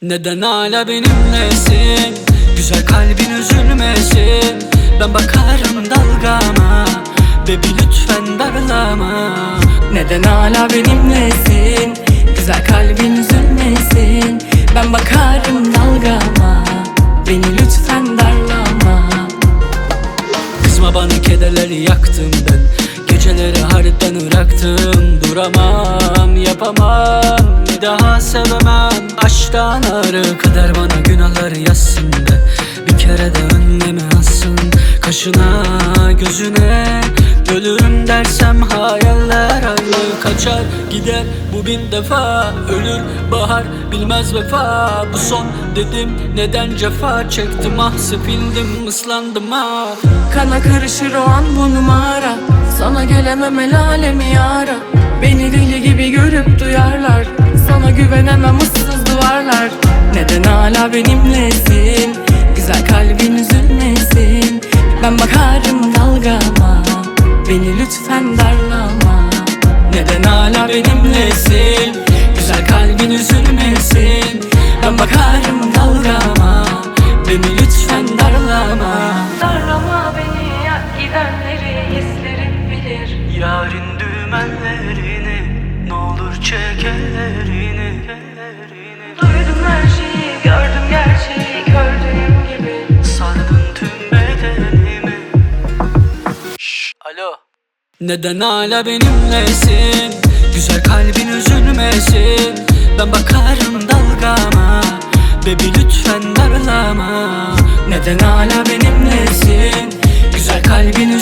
Neden hala benimlesin? Güzel kalbin üzülmesin. Ben bakarım dalgama, baby lütfen darlama. Neden hala benimlesin? Güzel kalbin üzülmesin. Ben bakarım dalgama, beni lütfen darlama. Kızma bana, kederleri yaktım ben. Geceleri harbiden ıraktım. Duramam, yapamam, bir daha sevemem. Aşktan ağrı kadar bana günahları yazsın be. Bir kere de önleme alsın. Kaşına gözüne ölürüm dersem hayaller ayrı kaçar gider. Bu bin defa ölür bahar, bilmez vefa. Bu son dedim, neden cefa çektim, ah sefildim, ıslandım ah. Kana karışır o an bu numara. Sana gelemem el alemi yara. Beni deli gibi görüp duyarlar. Sana güvenemem ıssız duvarlar. Neden hala benimlesin? Güzel kalbin üzülmesin. Ben bakarım dalgama, beni lütfen darlama. Neden hala benimlesin? Güzel kalbin üzülmesin. Ben bakarım dalgama, beni lütfen darlama. Darlama beni, yak gidenleri hislerim bilir. Yarın dümenlerini, ne olur çek ellerini. Duydum her şeyi, gördüm gerçeği, gördüğüm gibi. Sardın tüm bedenimi. Alo. Neden hala benimlesin? Güzel kalbin üzülmesin. Ben bakarım dalgama, baby lütfen darlama. Neden hala benimlesin? Güzel kalbin